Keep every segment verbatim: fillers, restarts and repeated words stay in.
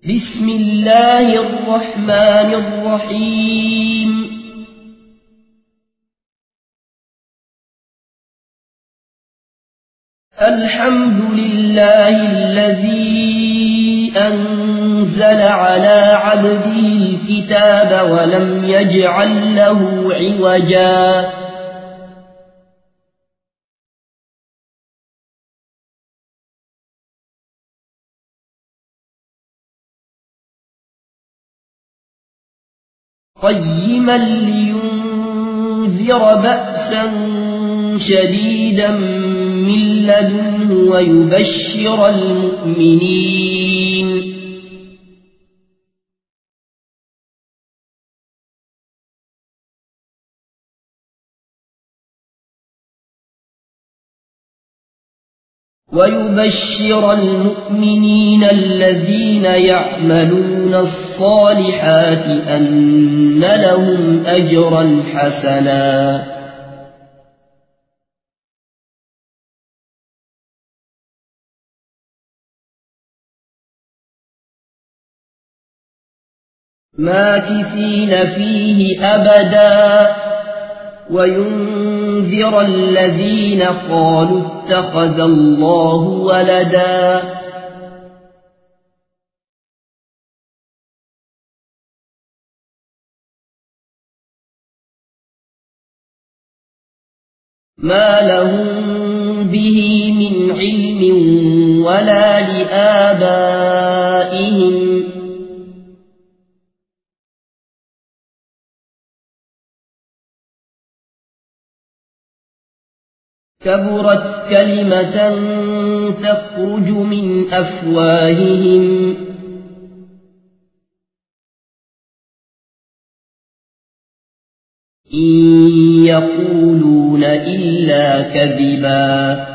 بسم الله الرحمن الرحيم الحمد لله الذي أنزل على عبده الكتاب ولم يجعل له عوجا قيما لينذر بأسا شديدا من لدنه ويبشر المؤمنين ويبشر المؤمنين الذين يعملون الصالحات أن لهم أجرا حسنا ماكثين فيه أبدا وينذر الذين قالوا اتخذ الله ولدا ما لهم به من علم ولا لآبائهم كبرت كلمة تخرج من أفواههم إن يقولون إلا كذبا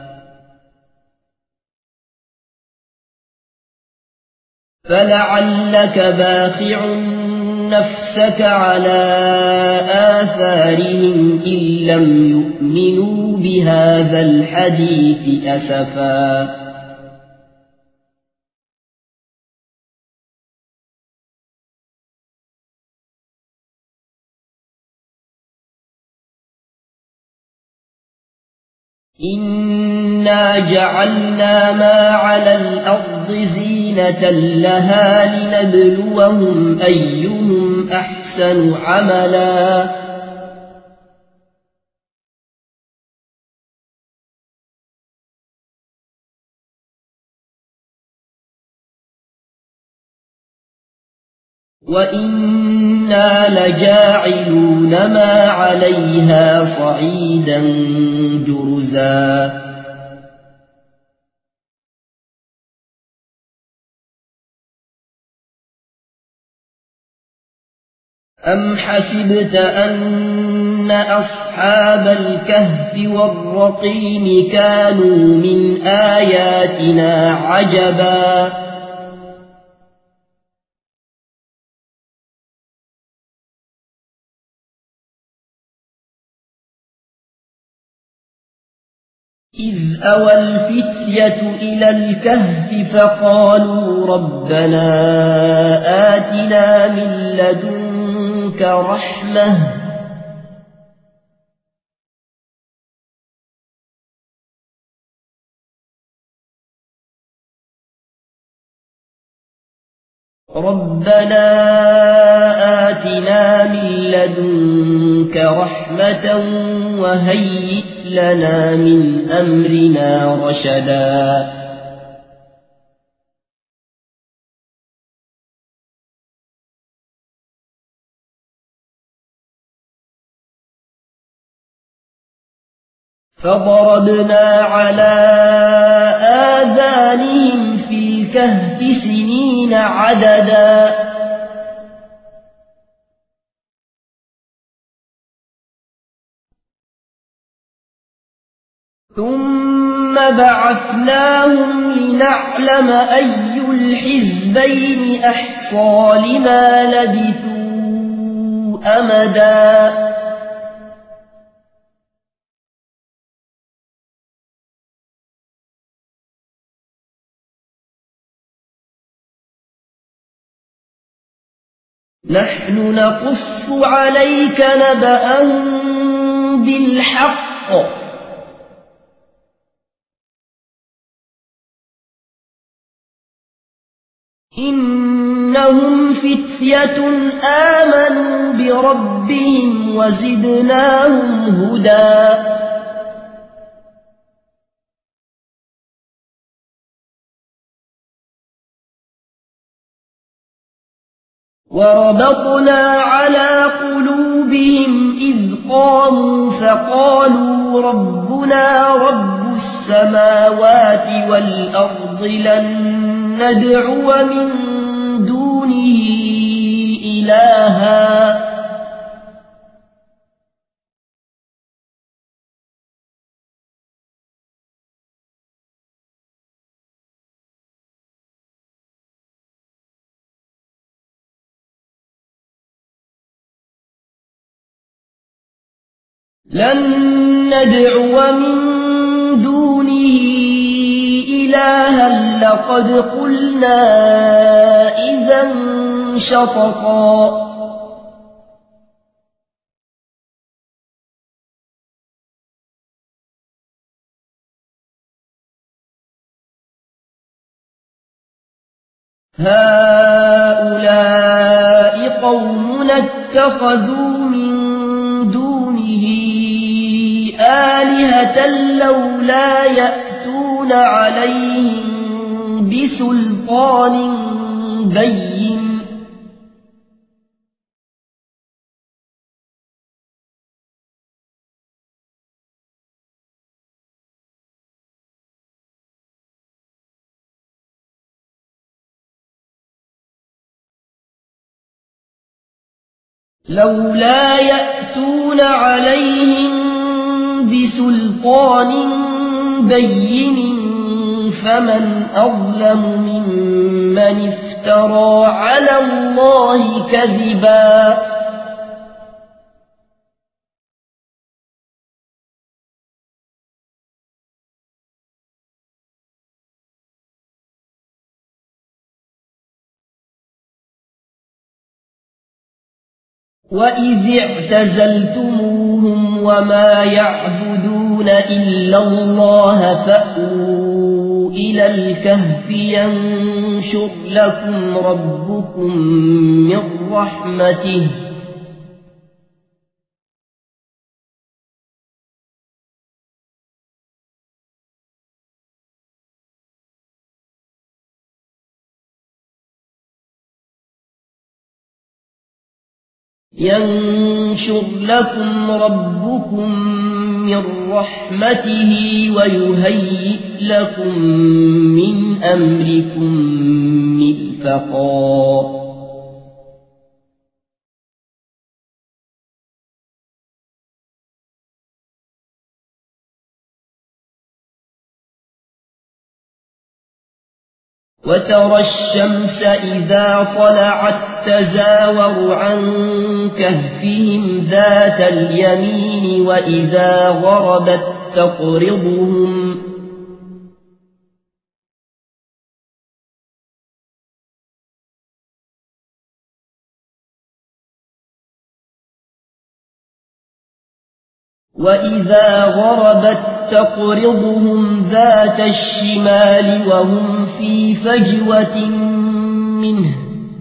فلعلك باخع نفسك على آثارهم إن لم يؤمنوا بهذا الحديث أسفا إنا جعلنا ما على الأرض زينة لها لنبلوهم أيهم أحسن عملا وإنا لجاعلون ما عليها صعيدا جرزا أم حسبت أن أصحاب الكهف والرقيم كانوا من آياتنا عجبا إذ أوى الفتية إلى الكهف فقالوا ربنا آتنا من لدنك رحمة ربنا آتنا من لدنك رحمة وهيئ لنا من أمرنا رشدا فضربنا على آذانهم في الكهف سنين عددا ثم بعثناهم لنعلم أي الحزبين أحصى لما لبثوا أمدا نحن نقص عليك نبأهم بالحق إنهم فتية آمنوا بربهم وزدناهم هدى وربطنا على قلوبهم إذ قاموا فقالوا ربنا رب السماوات والأرض لن ندعو من دونه إلها لن ندعو من دونه إلها لقد قلنا إذا شططا هؤلاء قومنا اتخذوا من دونه آلهة لولا يأتون عليهم بسلطان بين لولا يأتون عليهم بسلطان بين فمن أظلم ممن افترى على الله كذبا وإذ اعتزلتموهم وما يعبدون إلا الله فأووا إلى الكهف ينشر لكم ربكم من رحمته ينشر لكم ربكم من رحمته ويهيئ لكم من أمركم مرفقا وترى الشمس إذا طلعت تزاور عن كهفهم ذات اليمين وإذا غربت تقرضهم وإذا غربت تقرضهم ذات الشمال وهم في فجوة منه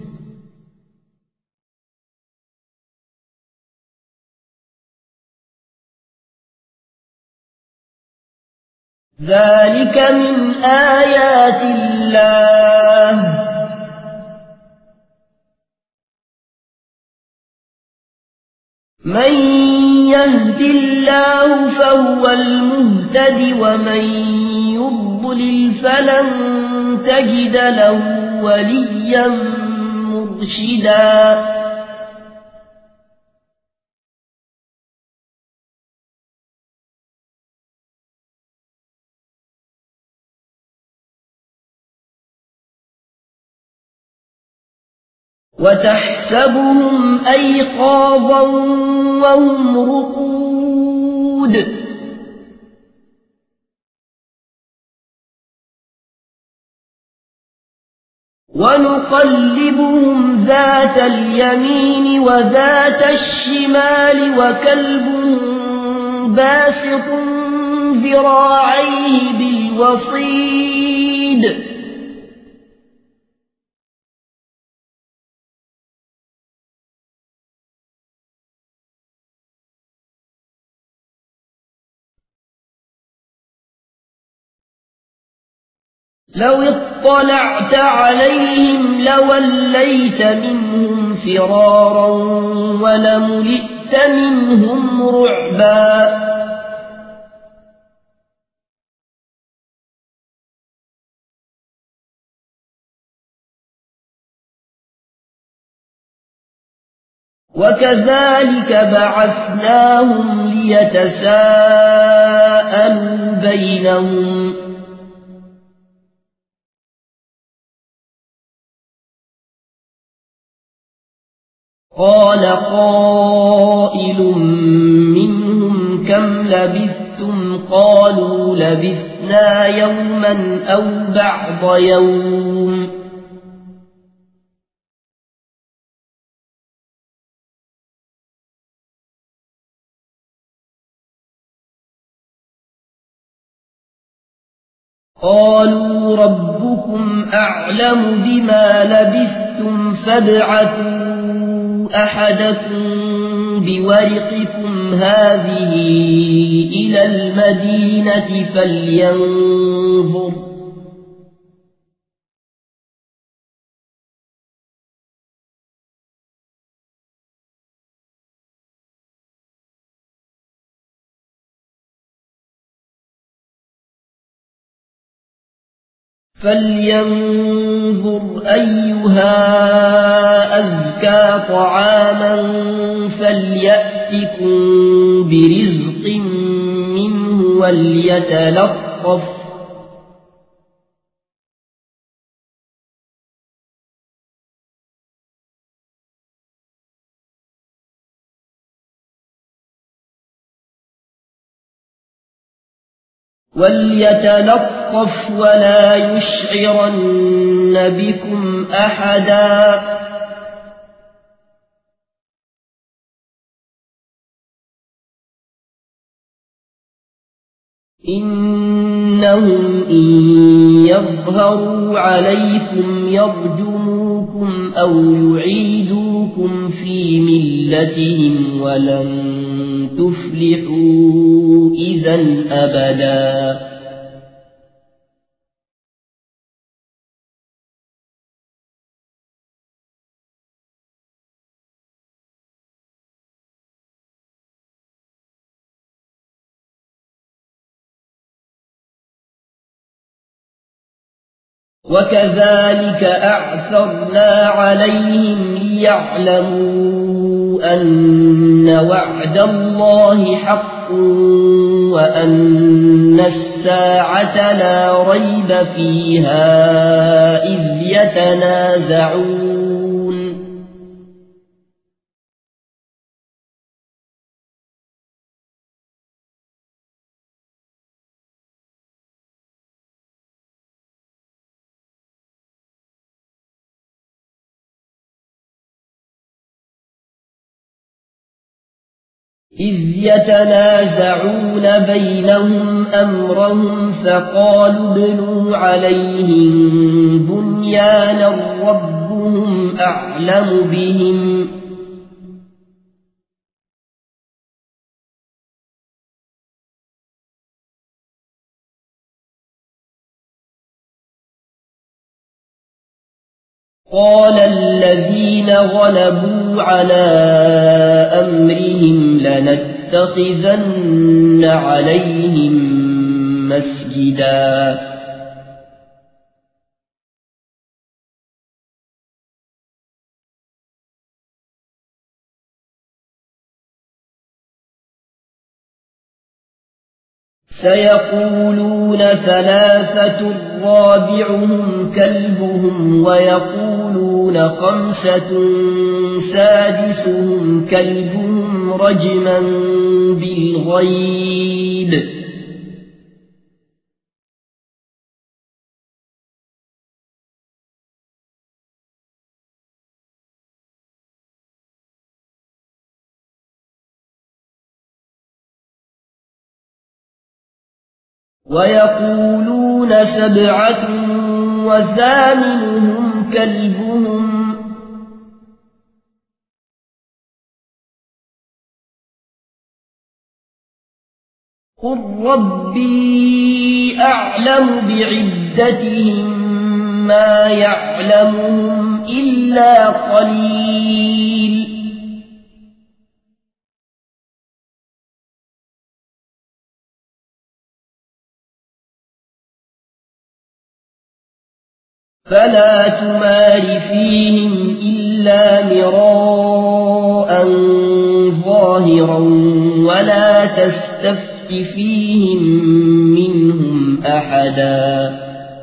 ذلك من آيات الله من يهد الله فهو المهتد ومن يضلل فلن تجد له وليا مرشدا وتحسبهم أيقاظا وهم رقود ونقلبهم ذات اليمين وذات الشمال وكلبهم باسط ذراعيه بالوصيد لو اطلعت عليهم لوليت منهم فرارا ولملئت منهم رعبا وكذلك بعثناهم ليتساءلوا بينهم قال قائل منهم كم لبثتم قالوا لبثنا يوما أو بعض يوم قالوا ربكم أعلم بما لبثتم فابعثوا أحدكم بورقكم هذه إلى المدينة فلينظر فلينظر أيها أزكى طعاما فليأتكم برزق منه وليتلطف وليتلطف ولا يشعرن بكم أحدا إنهم إن يظهروا عليكم يرجموكم أو يعيدوكم في ملتهم ولن تفلحوا إذا أبدا وكذلك أعثرنا عليهم ليعلموا أن وعد الله حق وأن الساعة لا ريب فيها إذ يتنازعون إذ يتنازعون بينهم أمرهم فقالوا ابنوا عليهم بنيانا ربهم أعلم بهم قال الذين غلبوا على أمرهم لنتخذن عليهم مسجدا سيقولون ثلاثة رابعهم كلبهم ويقولون خمسة سادسهم كلبهم رجما بالغيب ويقولون سبعة وثامنهم كلبهم قل ربي أعلم بعدتهم ما يعلمهم إلا قليل فلا تمار فيهم إلا مراء ظاهرا ولا تستفت فيهم منهم أحدا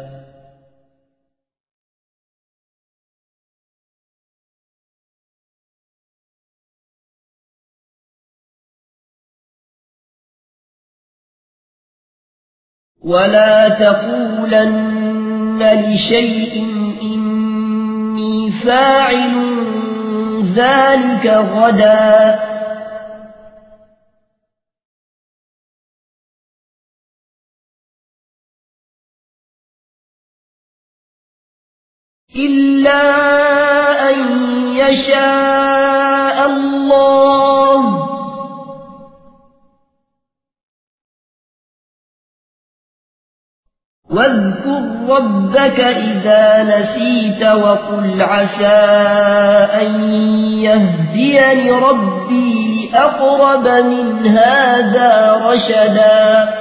ولا تقولن لشيء إني فاعل ذلك غدا إلا أن يشاء الله واذكر ربك إذا نسيت وقل عسى أن يهديني ربي لأقرب من هذا رشدا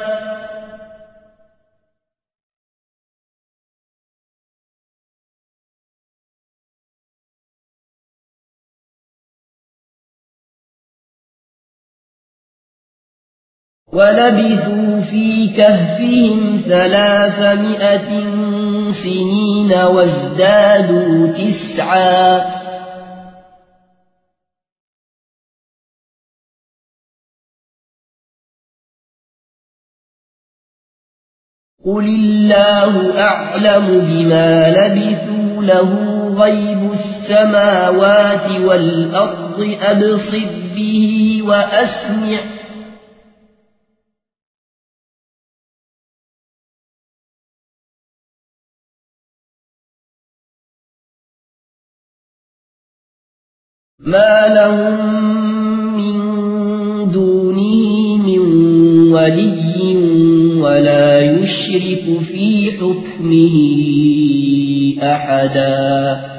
ولبثوا في كهفهم ثلاثمائة سنين وازدادوا تسعا قل الله أعلم بما لبثوا له غيب السماوات والأرض أبصر به وأسمع ما لهم من دونه من ولي ولا يشرك في حكمه أحدا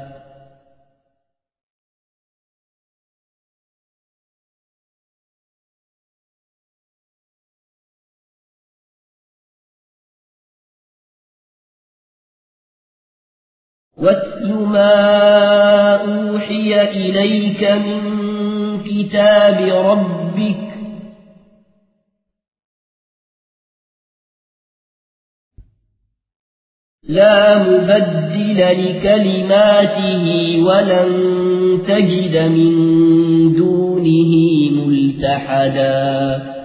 واتل ما أوحي إليك من كتاب ربك لا مبدل لكلماته ولن تجد من دونه ملتحدا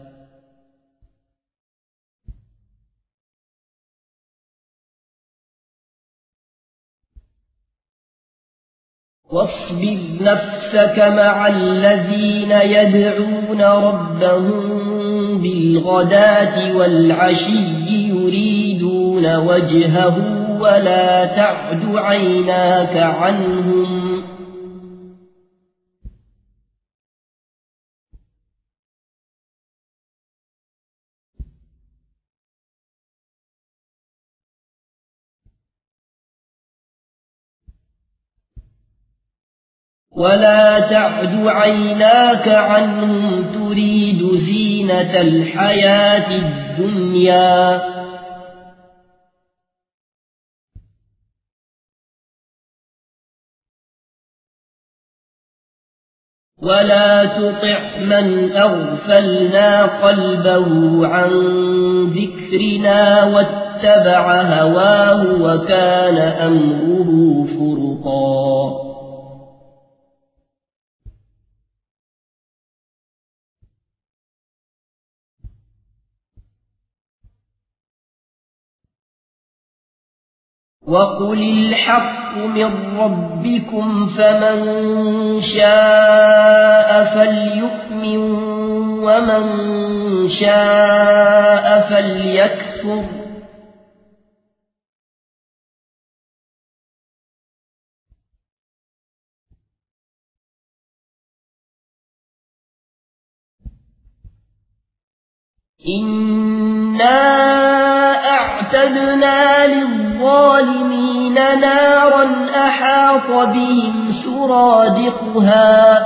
واصبر نفسك مع الذين يدعون ربهم بالغداة والعشي يريدون وجهه ولا تعد عيناك عنهم ولا تعد عيناك عنهم تريد زينة الحياة الدنيا ولا تطع من أغفلنا قلبه عن ذكرنا واتبع هواه وكان أمره فرطا وقل الحق من ربكم فمن شاء فليؤمن ومن شاء فليكفر إنا أعتدنا للظالمين نارا أحاط بهم سرادقها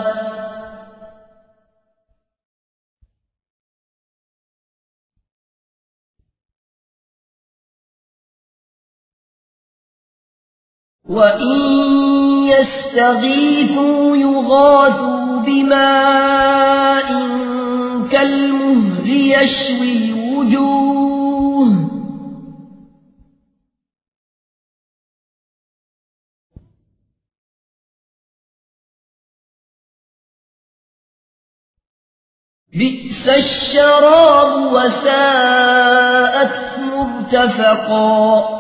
وإن يستغيثوا يغاثوا بماء كالمهل يشوي الوجوه بئس الشراب وساءت مرتفقا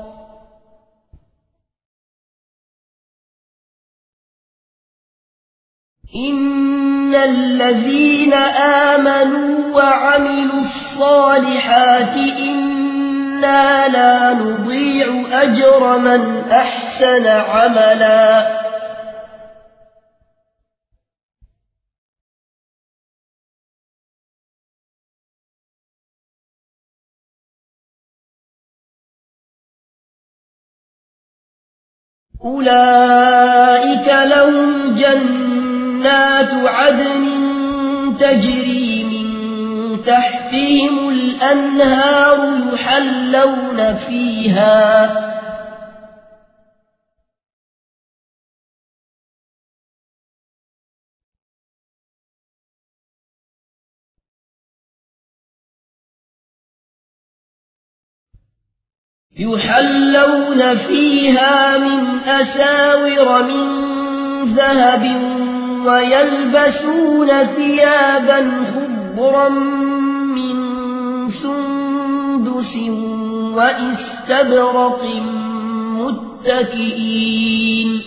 إن الذين آمنوا وعملوا الصالحات إنا لا نضيع أجر من أحسن عملا أولئك لهم جنات عدن تجري من تحتهم الأنهار يحلون فيها يحلون فيها من أساور من ذهب ويلبسون ثيابا خضرا من سندس وإستبرق متكئين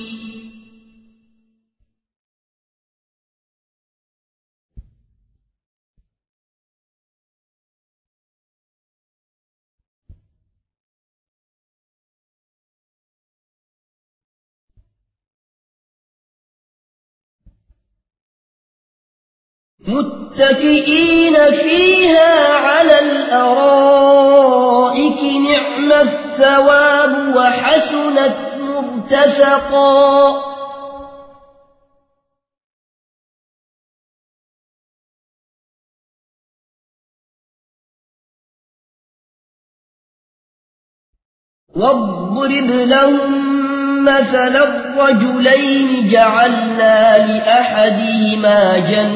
متكئين فيها على الأرائك نعم الثواب وحسنت مرتفقا واضرب لهم مثل الرجلين جعلنا لأحدهما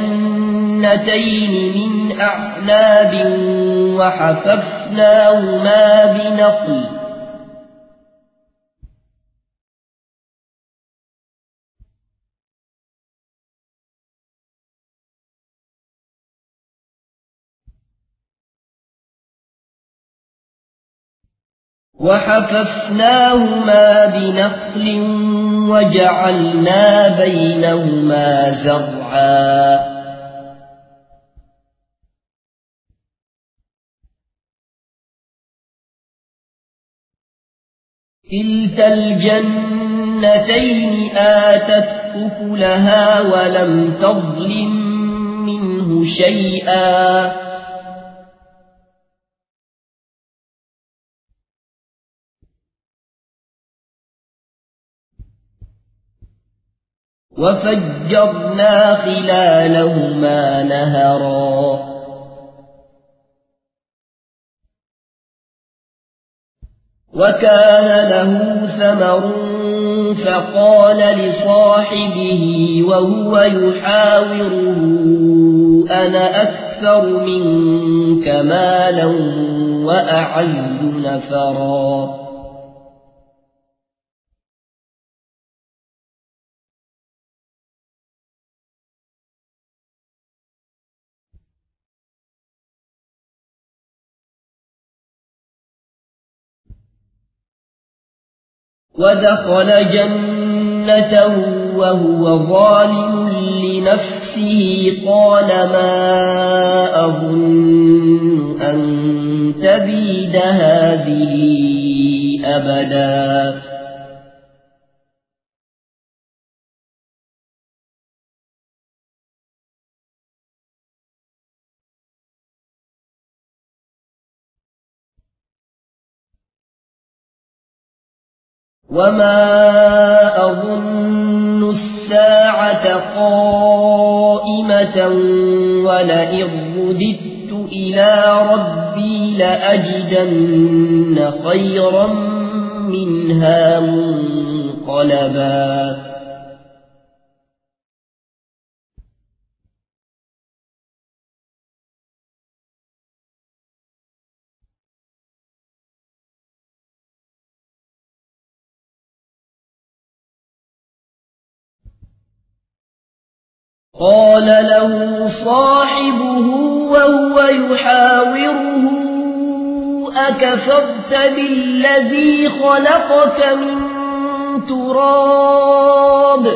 جنتين من أعناب وحففناهما بنخل وحففناهما بنخل وجعلنا بينهما زرعا كلتا الجنتين آتت أكلها ولم تظلم منه شيئا وفجرنا خلالهما نهرا وكان له ثمر فقال لصاحبه وهو يحاوره أنا أكثر منك مالا وأعز نفرا ودخل جنته جنته وهو ظالم لنفسه قال ما أظن أن تبيد هذه أبدا وما أظن الساعة قائمة ولئن رددت إلى ربي لأجدن خيرا منها منقلبا قال له صاحبه وهو يحاوره أكفرت بالذي خلقك من تراب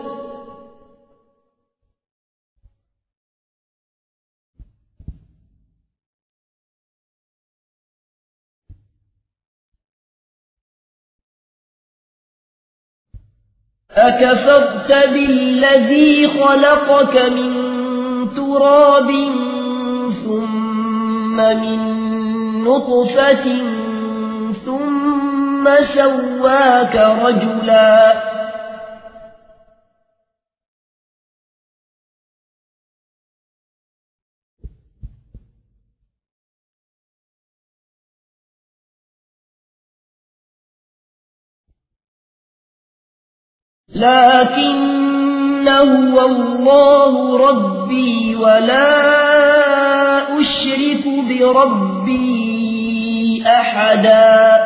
أكفرت بالذي خلقك من تراب ثم من نطفة ثم سواك رجلا لكن هو الله ربي ولا أشرك بربي أحدا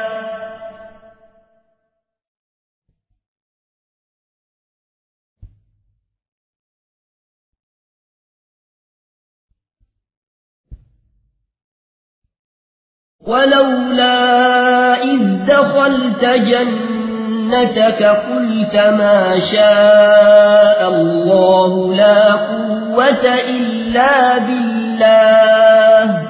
ولولا إذ دخلت جنة جنتك قلت ما شاء الله لا قوة إلا بالله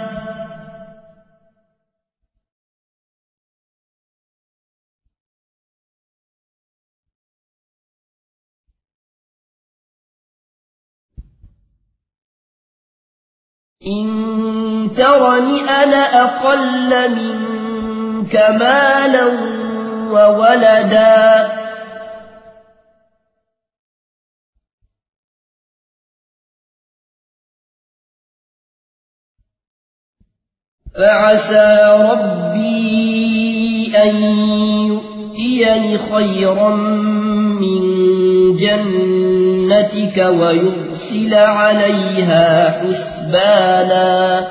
إن ترني أنا أقل منك مالا وولدا فعسى ربي أن يؤتيني خيرا من جنتك ويرسل عليها حسبانا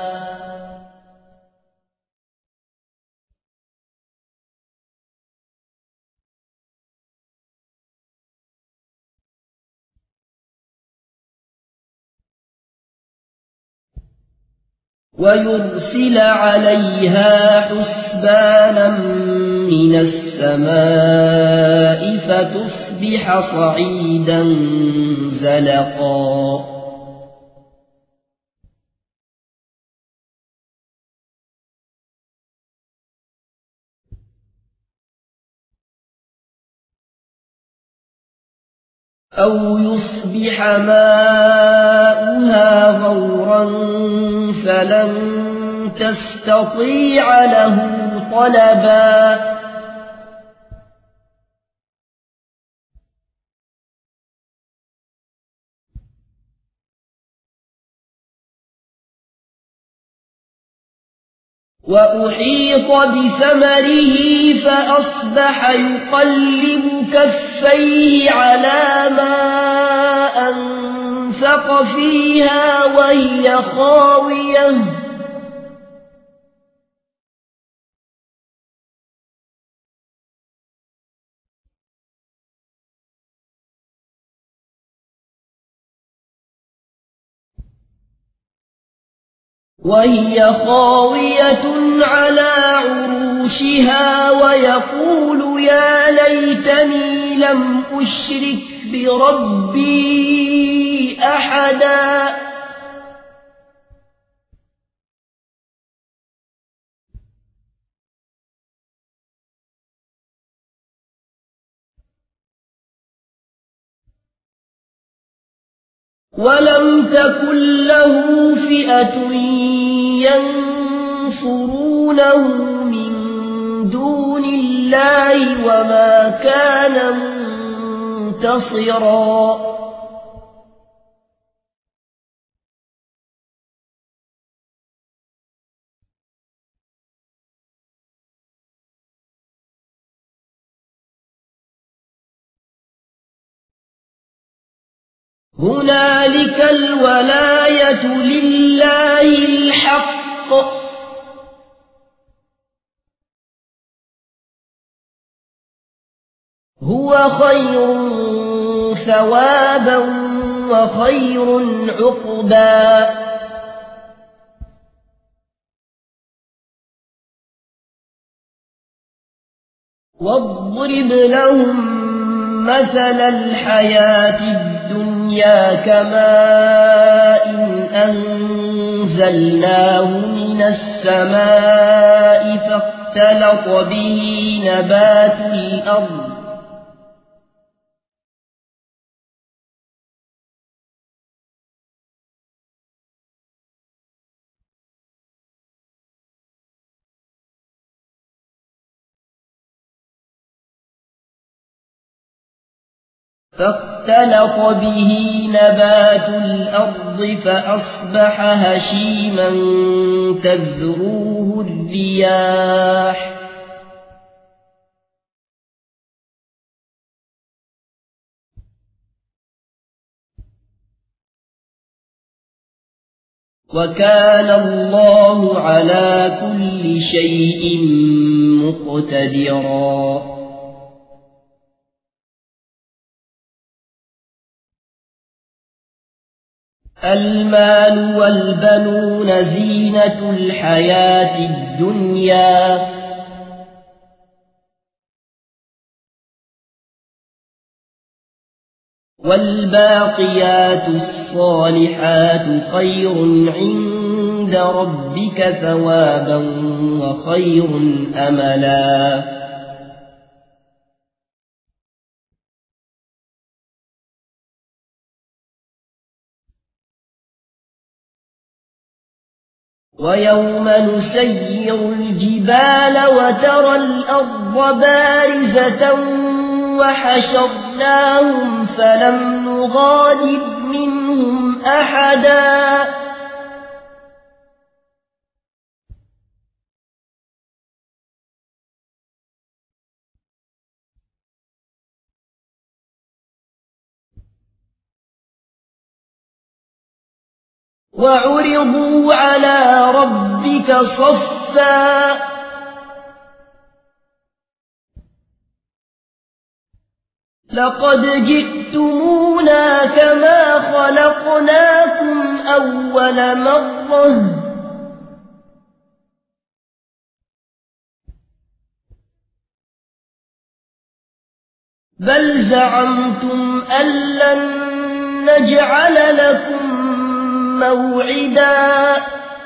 ويرسل عليها حسبانا من السماء فتصبح صعيدا زلقا أو يصبح ماؤها غورا فلن تستطيع له طلبا وأحيط بثمره فأصبح يقلب كفيه على ما أنفق فيها وهي خاوية وهي خاوية على عروشها ويقول يا ليتني لم أشرك بربي أحدا ولم تكن له فئة ينصرونه من دون الله وما كان منتصرا هنالك الولاية لله الحق هو خير ثوابا وخير عقبا واضرب لهم مثل الحياة الدنيا كماء أنزلناه من السماء فاختلط به نبات الأرض فاختلط به نبات الأرض فأصبح هشيما تذروه الرياح وكان الله على كل شيء مقتدرا المال والبنون زينة الحياة الدنيا والباقيات الصالحات خير عند ربك ثوابا وخير أملا ويوم نسير الجبال وترى الأرض بارزة وحشرناهم فلم نغادر منهم أحدا وعرضوا على ربك صفا لقد جئتمونا كما خلقناكم أول مرة بل زعمتم أن لن نجعل لكم موعدا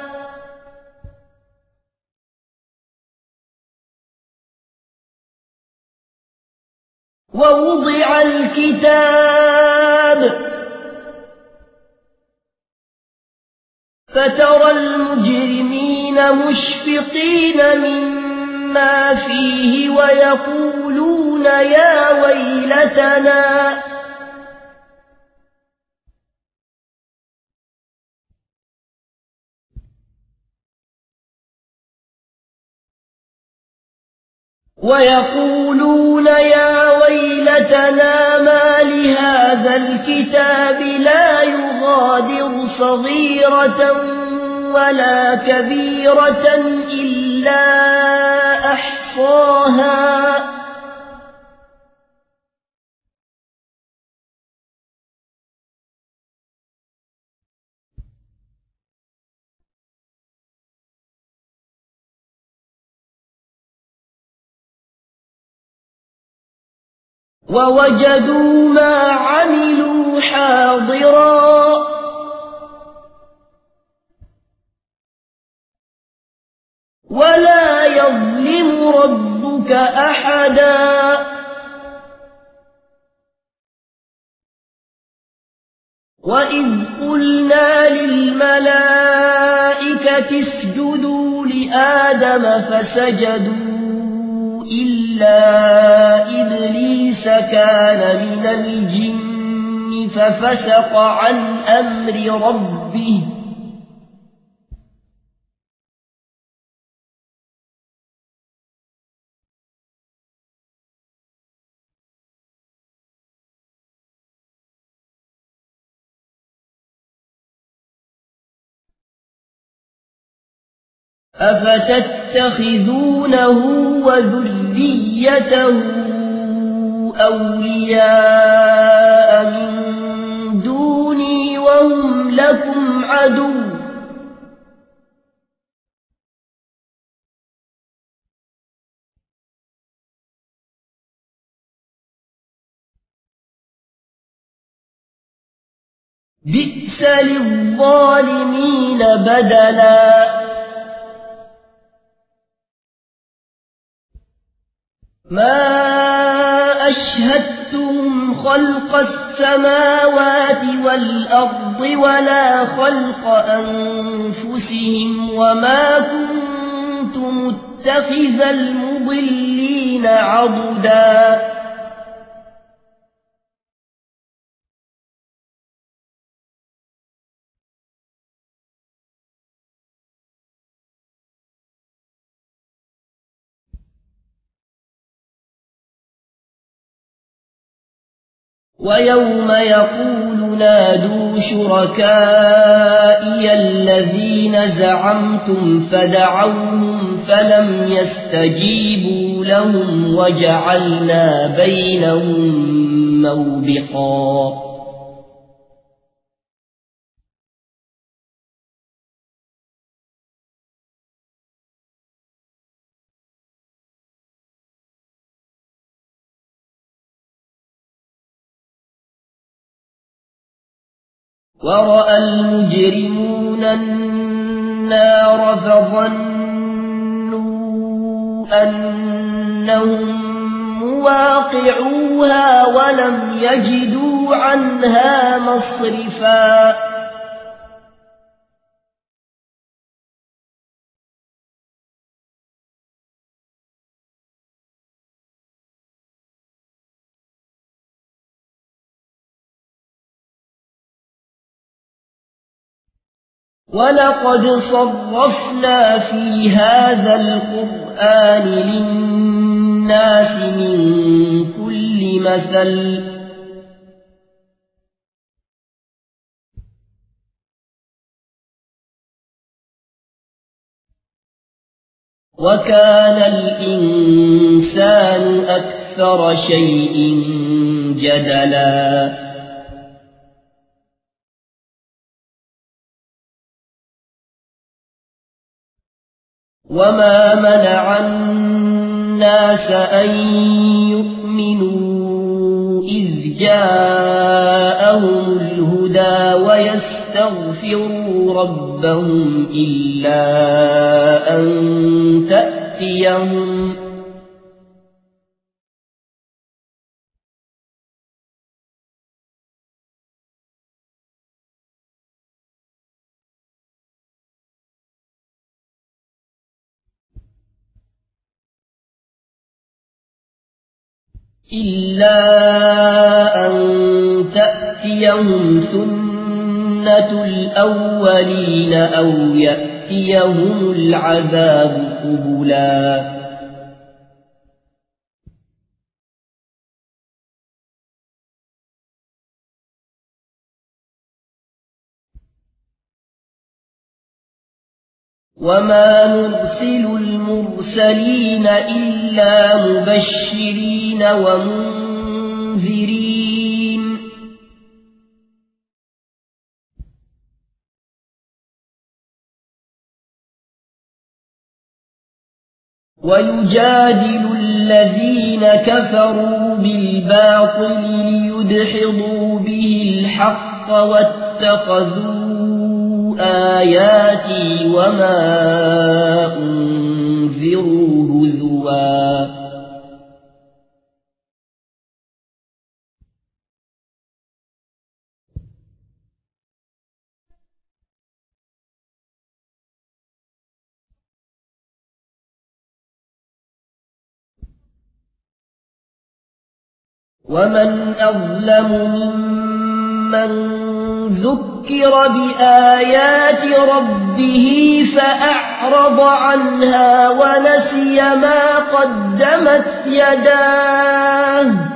ووضع الكتاب فترى المجرمين مشفقين مما فيه ويقولون يا ويلتنا ويقولون يا ويلتنا ما لهذا الكتاب لا يغادر صغيرة ولا كبيرة إلا أحصاها ووجدوا ما عملوا حاضرا ولا يظلم ربك أحدا وإذ قلنا للملائكة اسجدوا لآدم فسجدوا إلا إبليس كان من الجن ففسق عن أمر ربه أفتتخذونه وذريته أولياء من دوني وهم لكم عدو بئس للظالمين بدلا ما أشهدتهم خلق السماوات والأرض ولا خلق أنفسهم وما كنت متخذ المضلين عضدا ويوم يقول نادوا شركائي الذين زعمتم فدعوهم فلم يستجيبوا لهم وجعلنا بينهم موبقا ورأى المجرمون النار فظنوا أنهم مواقعوها ولم يجدوا عنها مصرفا ولقد صرفنا في هذا القرآن للناس من كل مثل وكان الإنسان أكثر شيء جدلا وما منع الناس أن يؤمنوا إذ جاءهم الهدى ويستغفروا ربهم إلا أن تأتيهم إلا أن تأتيهم سنة الأولين أو يأتيهم العذاب قبلا وما نرسل المرسلين إلا مبشرين ومنذرين ويجادل الذين كفروا بالباطل ليدحضوا به الحق واتخذوا آياتي وما أنذروا هزوا ومن أظلم ممن ذكر بآيات ربه فأعرض عنها ونسي ما قدمت يداه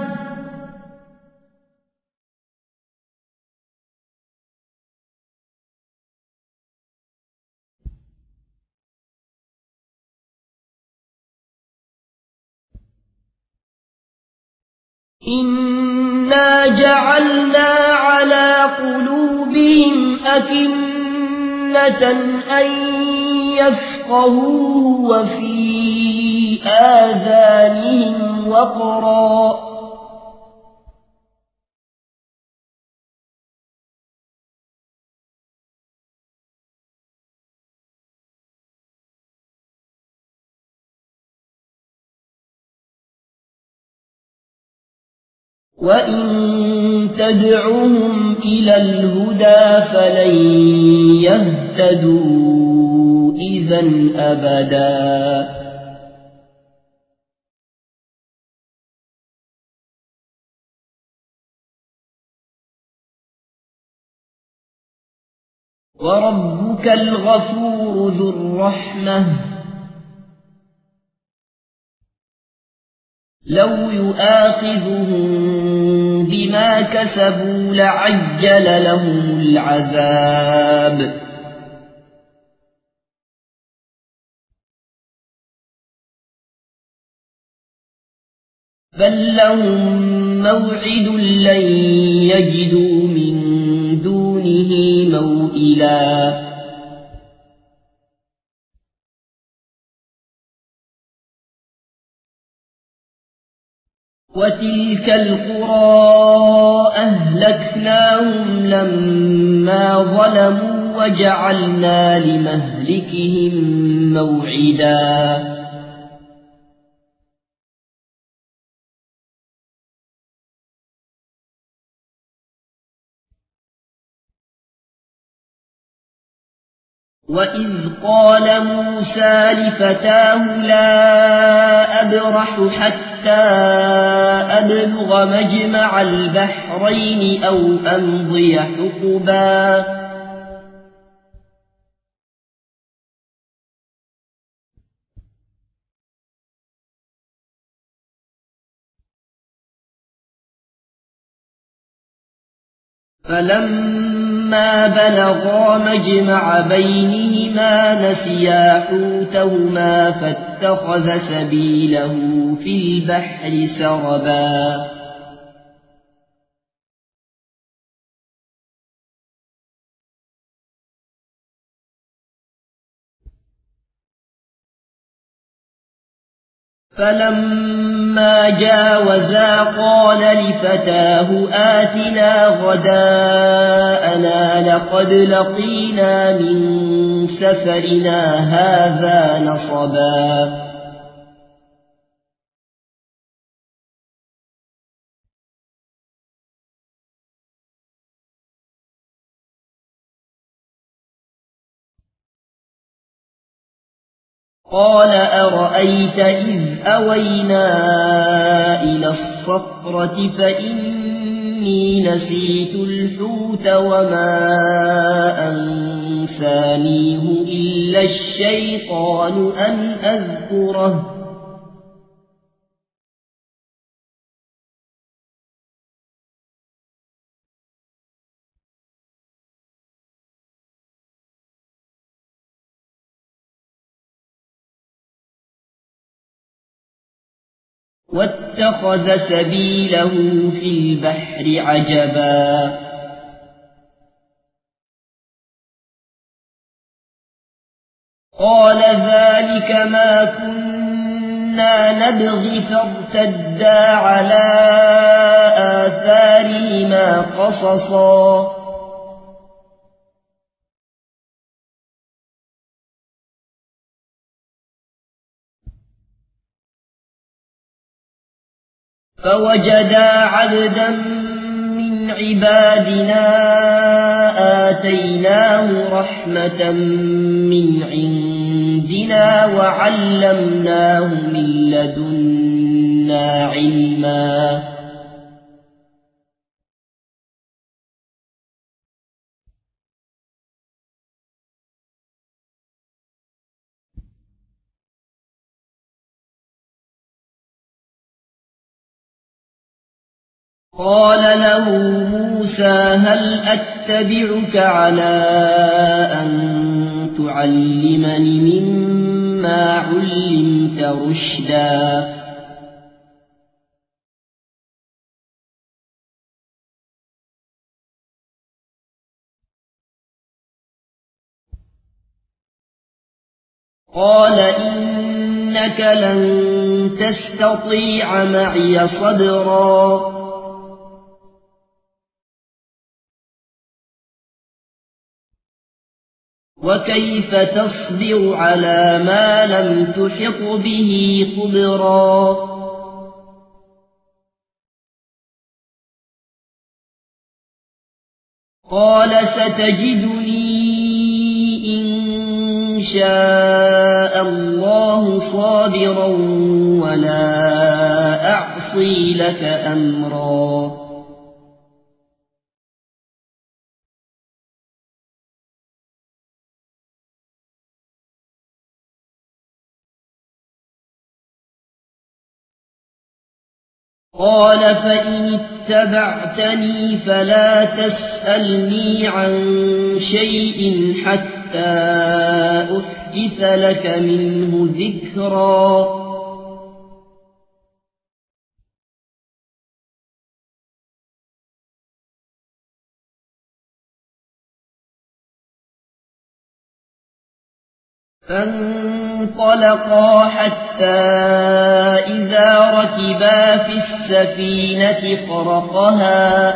إنا جعلنا على قلوبهم أكنة أن يفقهوه وفي آذانهم وقرا وإن تدعهم إلى الهدى فلن يهتدوا إذا أبدا وربك الغفور ذو الرحمة لو يؤاخذهم بما كسبوا لعجل لهم العذاب بل لهم موعد لن يجدوا من دونه موئلا وتلك القرى أهلكناهم لما ظلموا وجعلنا لمهلكهم موعدا وإذ قال موسى لفتاه لا أبرح حتى أبلغ مجمع البحرين أو أمضي حقبا فلما بلغا مجمع بينهما نسيا حوتهما فاتخذ سبيله في البحر سربا فلما جاوزا قال لفتاه آتنا غداءنا لقد لقينا من سفرنا هذا نصبا قال أرأيت إذ أوينا إلى الصخرة فإني نسيت الحوت وما أنسانيه إلا الشيطان أن أذكره واتخذ سبيله في البحر عجبا قال ذلك ما كنا كنا نبغي فارتدا على آثارهما قصصا فوجدا عبدا من عبادنا آتيناه رحمة من عندنا وعلمناه من لدنا علما قال له موسى هل أتبعك على أن تعلمني مما علمت رشدا قال إنك لن تستطيع معي صبرا وكيف تصبر على ما لم تحط به خبرا قال ستجدني إن شاء الله صابرا ولا أعصي لك أمرا قال فإن اتبعتني فلا تسألني عن شيء حتى أحدث لك منه ذكرا فانطلقا حتى إذا ركبا في السفينة خرقها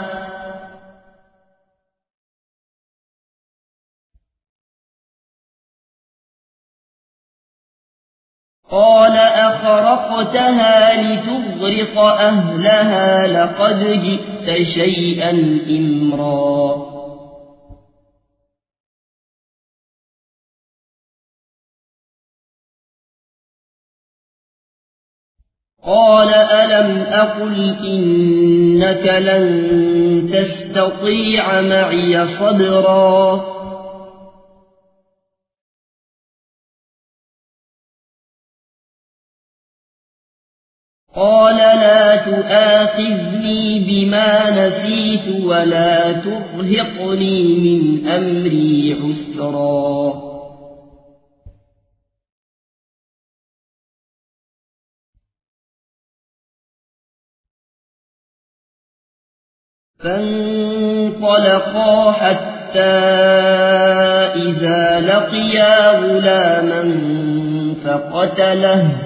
قال أخرقتها لتغرق أهلها لقد جئت شيئا إمرا قال ألم أقل إنك لن تستطيع معي صبرا قال لا تؤاخذني بما نسيت ولا ترهقني من أمري عسرا فانطلقا حتى إذا لقيا غلاما فقتله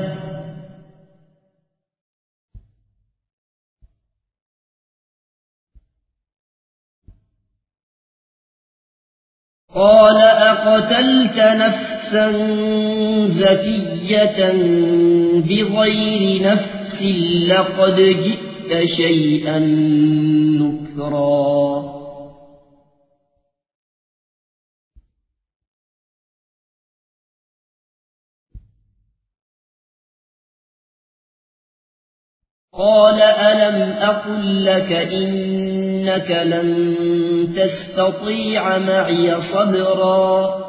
قال أقتلت نفسا زكية بغير نفس لقد جئت شيئا نكرا قال ألم أقل لك إنك لن تستطيع معي صبرا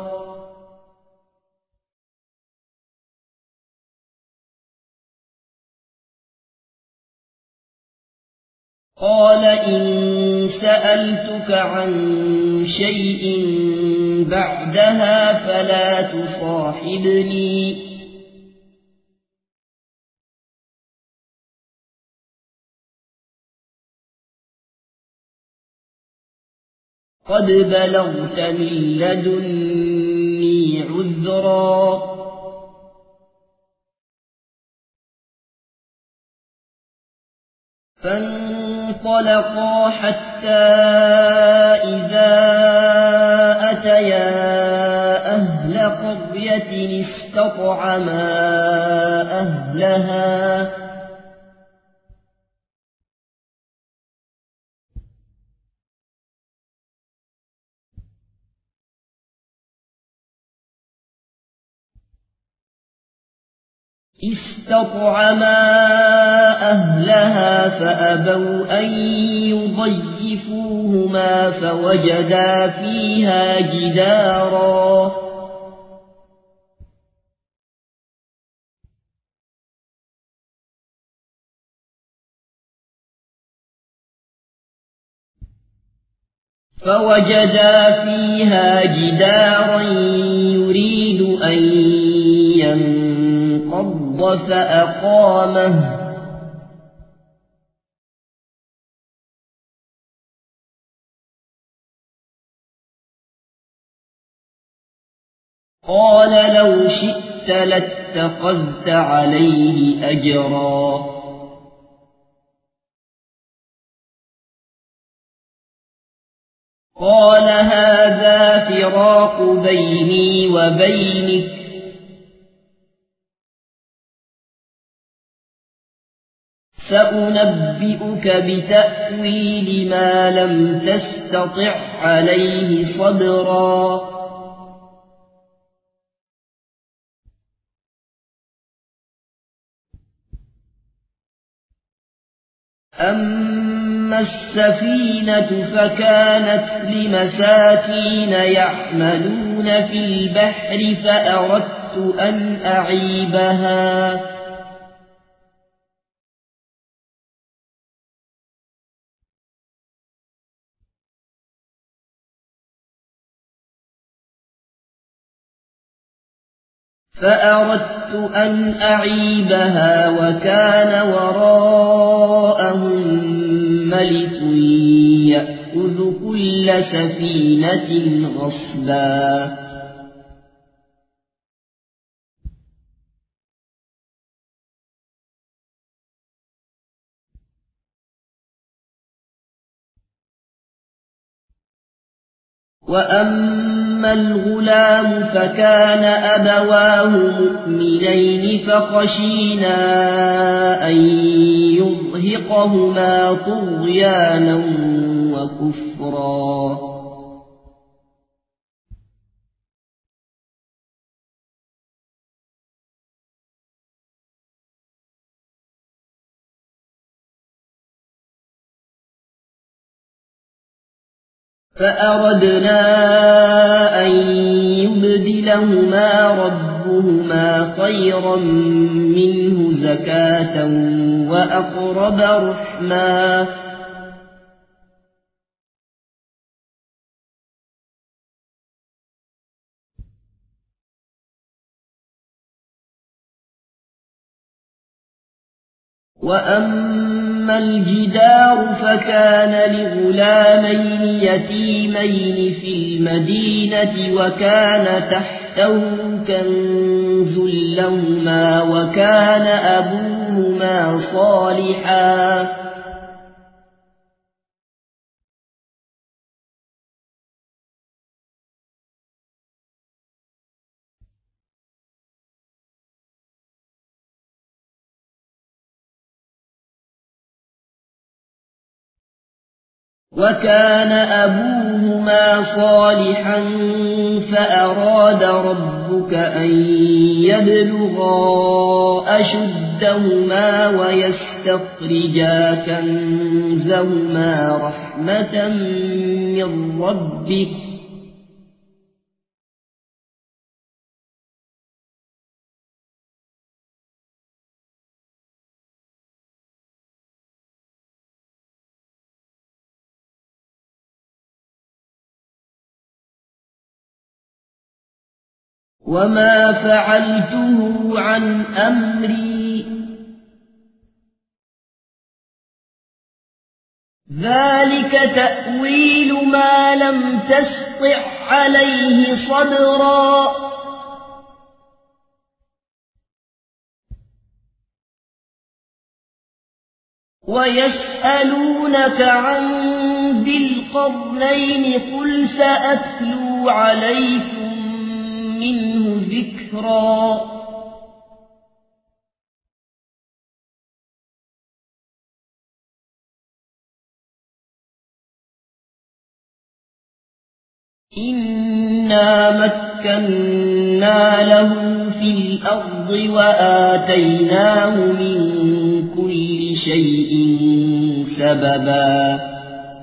قال إن سألتك عن شيء بعدها فلا تصاحبني قد بلغت من لدني عذرا فانطلقا حتى إذا أتيا أهل قرية استطعما أهلها استطعما أهلها فأبوا أن يضيفوهما فوجدا فيها جدارا فوجدا فيها جدارا يريد أن ينقض فأقامه قال لو شئت لاتخذت عليه أجرا قال هذا فراق بيني وبينك سأنبئك بتأويل ما لم تستطع عليه صبرا أما السفينة فكانت لمساكين يعملون في البحر فأردت أن أعيبها فأردت أن أعيبها وكان وراءهم ملك يأخذ كل سفينة غصبا وأما الغلام فكان أبواه مؤمنين فخشينا أن يرهقهما طغيانا وكفرا فأردنا أن يبدلهما ربهما خيرا منه زكاة وأقرب رحما وأما الجدار فكان لغلامين يتيمين في المدينة وكان تحته كنز لهما وكان أبوهما صالحا وكان أبوهما صالحا فأراد ربك أن يبلغا أشدهما ويستخرجا كنزهما رحمة من ربك وما فعلته عن أمري ذلك تأويل ما لم تسطع عليه صبرا ويسألونك عن ذي القرنين قل سأتلو عليكم منه ذكرا إنا مكنا له في الأرض وآتيناه من كل شيء سببا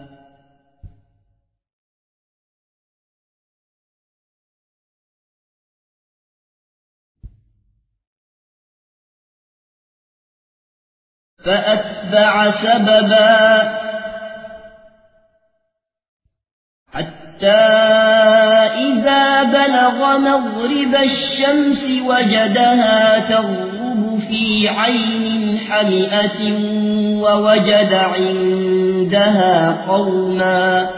فأتبع سببا حتى إذا بلغ مغرب الشمس وجدها تغرب في عين حمئة ووجد عندها قوما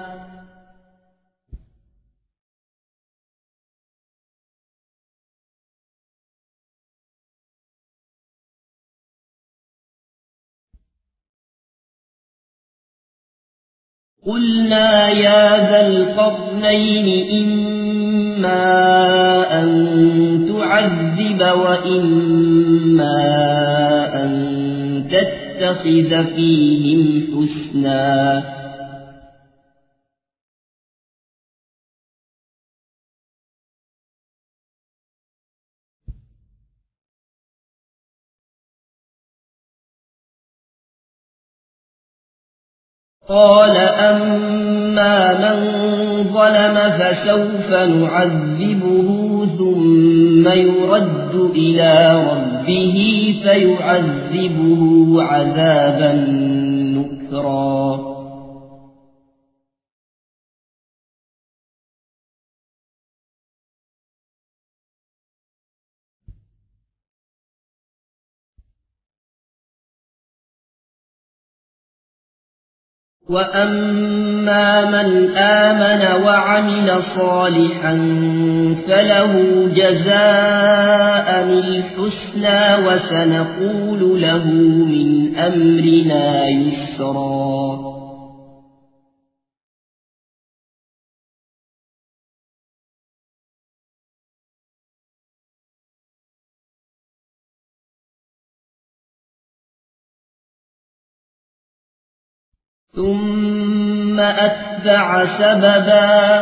قلنا يا ذا القرنين إما أن تعذب وإما أن تتخذ فيهم حسنا قال أما من ظلم فسوف نعذبه ثم يرد إلى ربه فيعذبه عذابا نكرا وأما من آمن وعمل صالحا فله جزاء الحسنى وسنقول له من أمرنا يسرا ثم أتبع سببا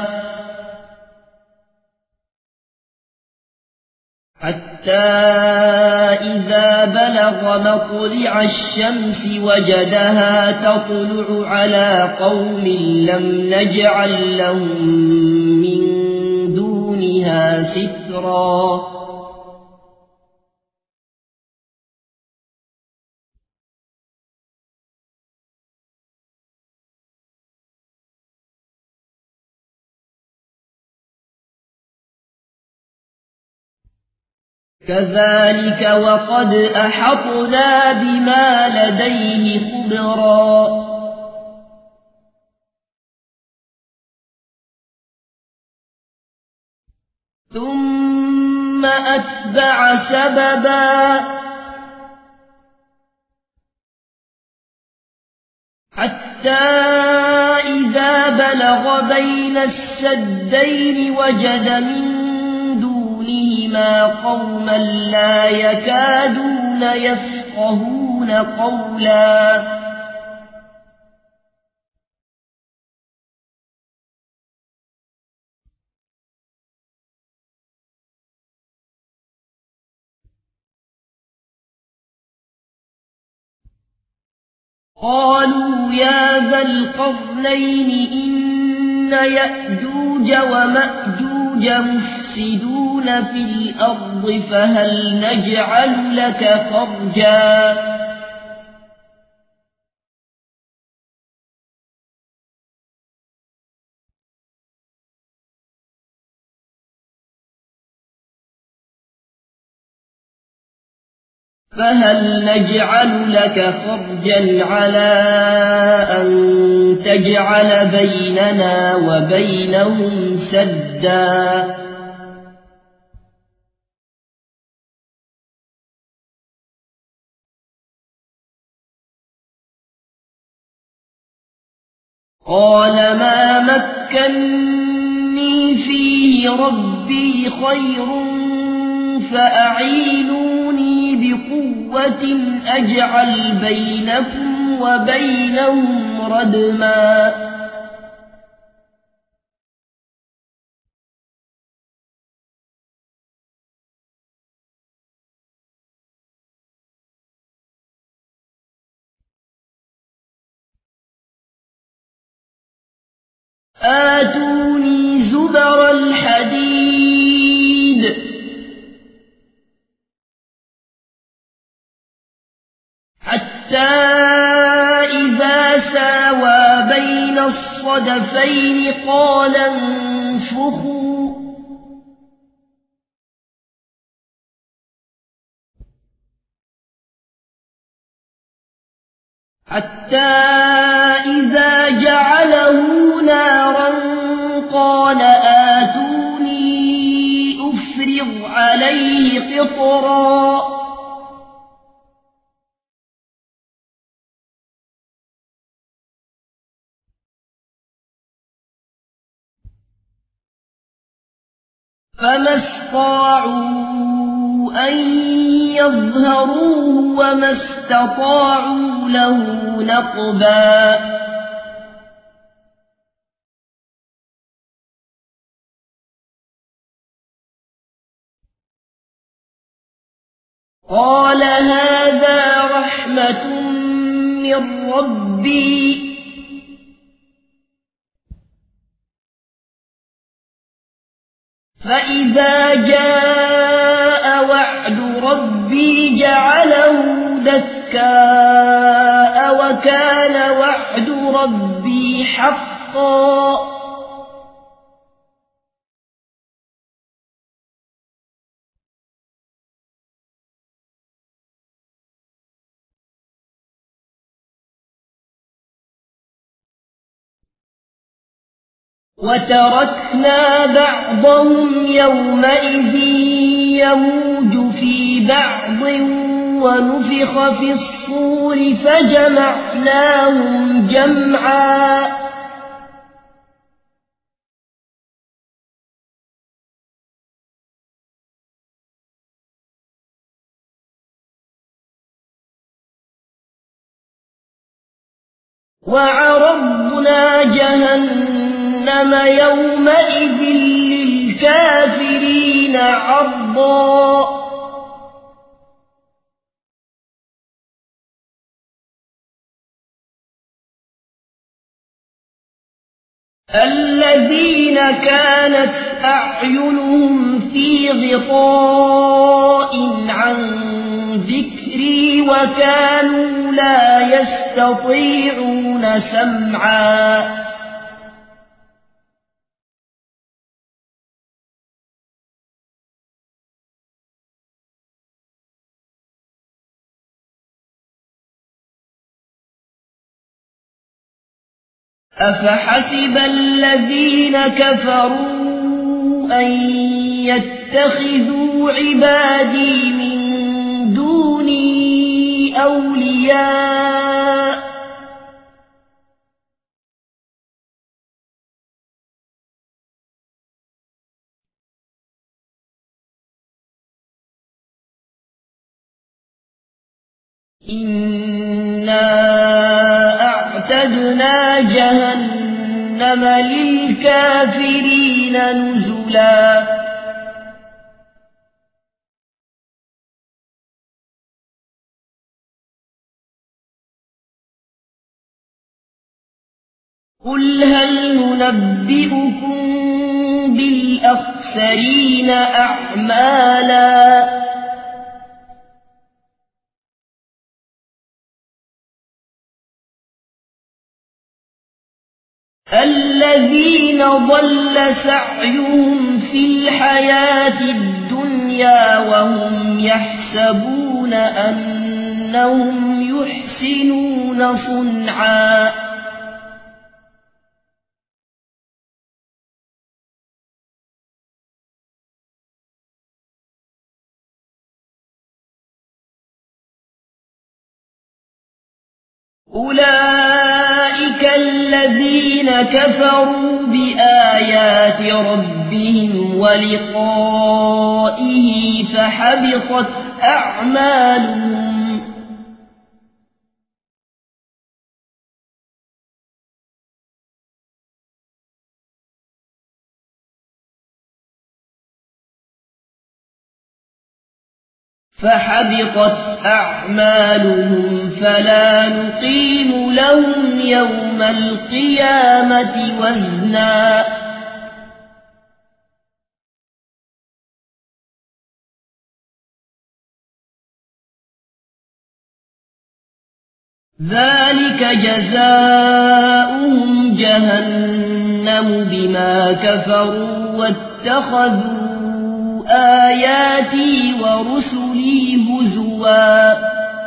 حتى إذا بلغ مطلع الشمس وجدها تطلع على قوم لم نجعل لهم من دونها سترا كذلك وقد أحطنا بما لديه خبرا ثم أتبع سببا حتى إذا بلغ بين السدين وجد من دونهما قوما لا يكادون يفقهون قولا قالوا يا ذا القرنين إن يأجوج ومأجوج مفسدون في الأرض فهل نجعل لك خرجا فهل نجعل لك خرجا على أن تجعل بيننا وبينهم سدا قال ما مكني فيه ربي خير فأعينوني بقوة أجعل بينكم وبينهم ردما آتوني زبر الحديد حتى إذا ساوى بين الصدفين قال انفخوا حتى إذا جعله نارا قال آتوني أفرغ عليه قطرا فما استطاعوا أن يظهروه وما استطاعوا له نقبا قال هذا رحمة من ربي فإذا جاء وعد ربي جعله دكاء وكان وعد ربي حقا وتركنا بعضهم يومئذ يموج في بعض ونفخ في الصور فجمعناهم جمعا وعرضنا جهنم يومئذ للكافرين عرضا الذين كانت أعينهم في غطاء عن ذكري وكانوا لا يستطيعون سمعا أفحسب الذين كفروا أن يتخذوا عبادي من دوني أولياء إنا أعتدنا جهنم للكافرين نزلا قل هل ننبئكم بالأخسرين أعمالا الذين ضل سعيهم في الحياة الدنيا وهم يحسبون أنهم يحسنون صنعا أولئك الذين الذين كفروا بآيات ربهم ولقائه فحبطت أعمالهم فحبطت أعمالهم فلا نقيم لهم يوم القيامة وزنا ذلك جزاؤهم جهنم بما كفروا واتخذوا آياتي ورسلي هزوا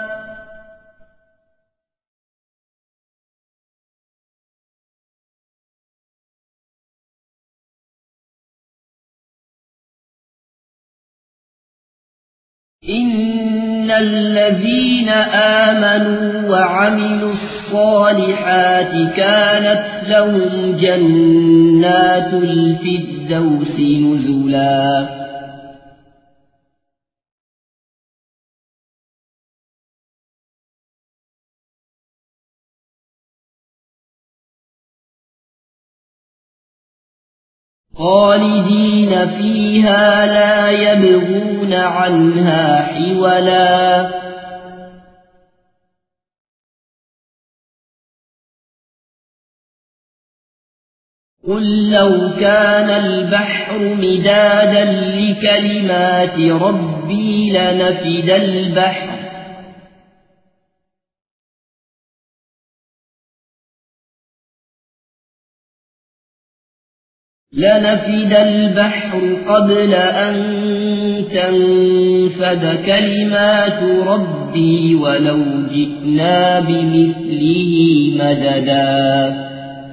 إن الذين آمنوا وعملوا الصالحات كانت لهم جنات الفردوس نزلا خالدين فيها لا يبغون عنها حولا قل لو كان البحر مدادا لكلمات ربي لنفد البحر لنفد البحر قبل أن تنفد كلمات ربي ولو جئنا بمثله مددا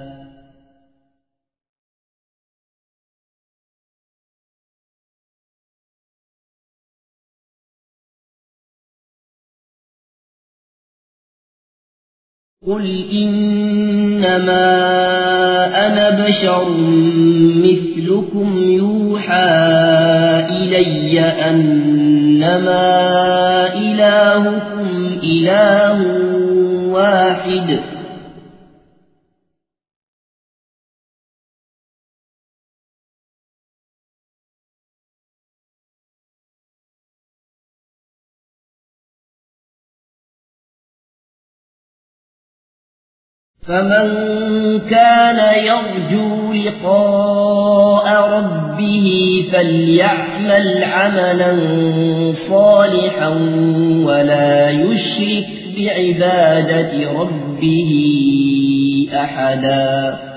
قل إنما أنا بشر مثلكم يوحى إلي أنما إلهكم إله واحد فمن كان يرجو لقاء ربه فليعمل عملا صالحا ولا يشرك بعبادة ربه أحدا